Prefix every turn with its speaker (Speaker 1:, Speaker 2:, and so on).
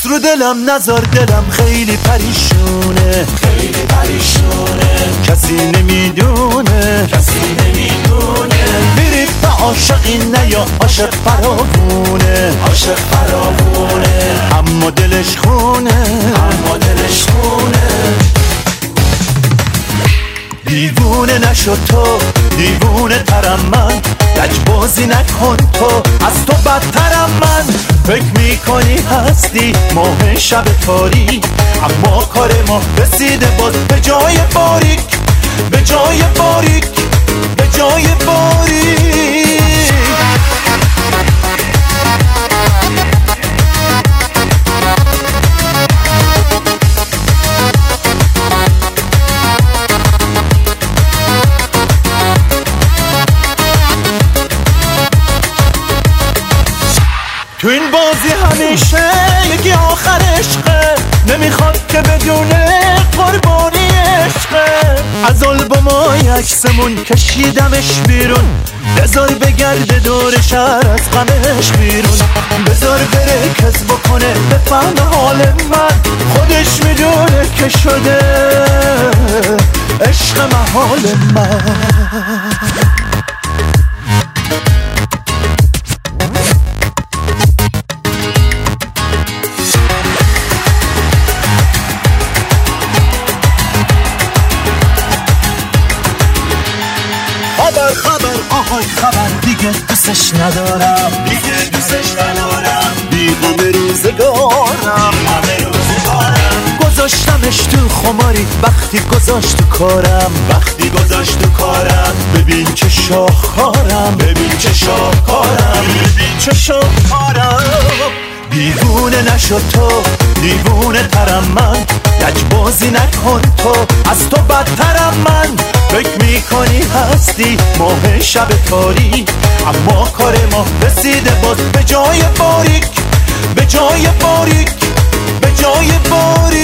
Speaker 1: دست رو دلم نذار، دلم خیلی پریشونه، خیلی پریشونه، کسی نمیدونه، کسی نمیدونه. میری به عاشقی نه یا عاشق فراوونه، عاشق فراوونه، اما دلش خونه، اما دلش خونه. دیوونه نشو تو، دیوونه ترم من، لجبازی نکن تو، از تو بدترم من. فکر میکنی هستی ماه شب تاریک، اما کار ما رسیده باز به جای باریک، به جای باریک، به جای باریک. تو این بازی همیشه یکی آخر عشقه، نمیخواد که بدونه قربانی عشقه. از آلبومای عکسمون کشیدمش بیرون، بذار بگرده دور شهر از غمش بیرون. بذار بره کس بکنه بفهم حال من، خودش میدونه که شده عشق محال من. خبر آهای خبر، دیگه دوستش ندارم، دیگه دوستش ندارم، بی همه روزگارم، همه روزگارم. گذاشتمش تو خماری وقتی گذاشت تو کارم، وقتی گذاشت تو کارم. ببین چه شاهکارم، ببین چه شاهکارم، ببین چه شاهکارم. دیوونه نشو تو، دیوونه ترم من، لجبازی نکن تو، از تو بدترم من. فکر میکنی هستی ماه شب تاریک، اما کار ما رسیده باز به جای باریک، به جای باریک، به جای باریک.